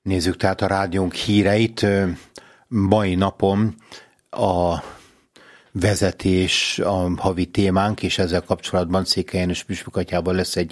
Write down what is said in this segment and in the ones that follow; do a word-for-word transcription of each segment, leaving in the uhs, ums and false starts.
Nézzük tehát a rádiónk híreit. Mai napon a vezetés a havi témánk, és ezzel kapcsolatban Székely János püspökatyában lesz egy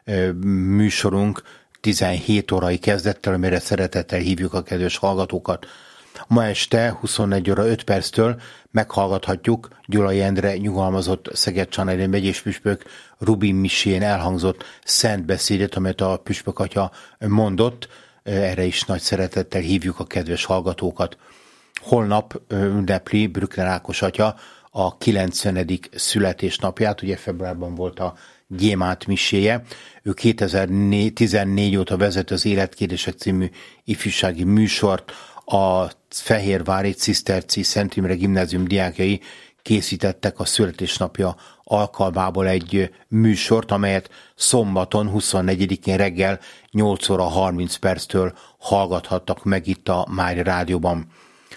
műsorunk tizenhét órai kezdettel, amire szeretettel hívjuk a kedves hallgatókat. Ma este huszonnégy óra öt perctől meghallgathatjuk Gyulai Endre nyugalmazott Szeged-Csanádi megyés püspök Rubin misén elhangzott szent beszédet, amelyet a püspökatya mondott. Erre is nagy szeretettel hívjuk a kedves hallgatókat. Holnap ünnepli Brückner Ákos atya a kilencvenedik születésnapját, ugye februárban volt a gyémánt miséje. Ő kétezer-tizennégy óta vezet az Életkérdések című ifjúsági műsort. A Fehérvári Ciszterci Szent Imre Gimnázium diákjai készítettek a születésnapja alkalmából egy műsort, amelyet szombaton huszonnegyedikén reggel nyolc óra harminc perctől hallgathattak meg itt a Mária Rádióban.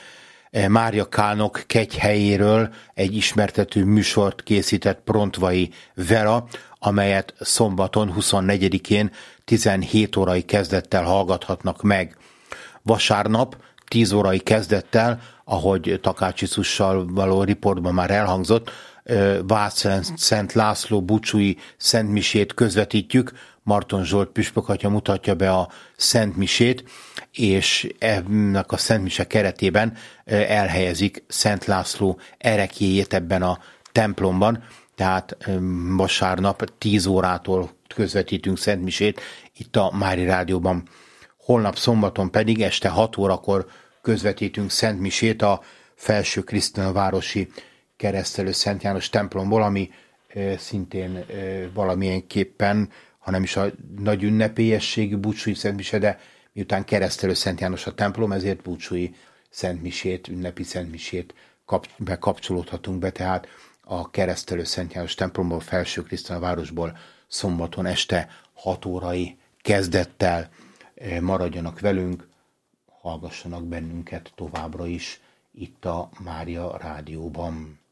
Mária Kálnok kegyhelyéről egy ismertető műsort készített Prontvai Vera, amelyet szombaton huszonnegyedikén tizenhét órai kezdettel hallgathatnak meg. Vasárnap tíz órai kezdettel, ahogy Takács Iczussal való riportban már elhangzott, Vácz Szent László búcsúi szentmisét közvetítjük. Marton Zsolt püspökatya mutatja be a szentmisét, és ennek a szentmise keretében elhelyezik Szent László ereklyéjét ebben a templomban, tehát vasárnap tíz órától közvetítünk szentmisét itt a Mária Rádióban. Holnap szombaton pedig este hat órakor közvetítünk szentmisét a Felső Krisztina városi Keresztelő Szent János templomból, ami e, szintén e, valamilyenképpen, hanem is a nagy ünnepélyességű búcsúi szentmise, de miután Keresztelő Szent János a templom, ezért búcsúi szentmisét, ünnepi szentmisét kap, bekapcsolódhatunk be, tehát a Keresztelő Szent János templomból, Felső Krisztina városból szombaton este hat órai kezdettel maradjanak velünk, hallgassanak bennünket továbbra is itt a Mária Rádióban.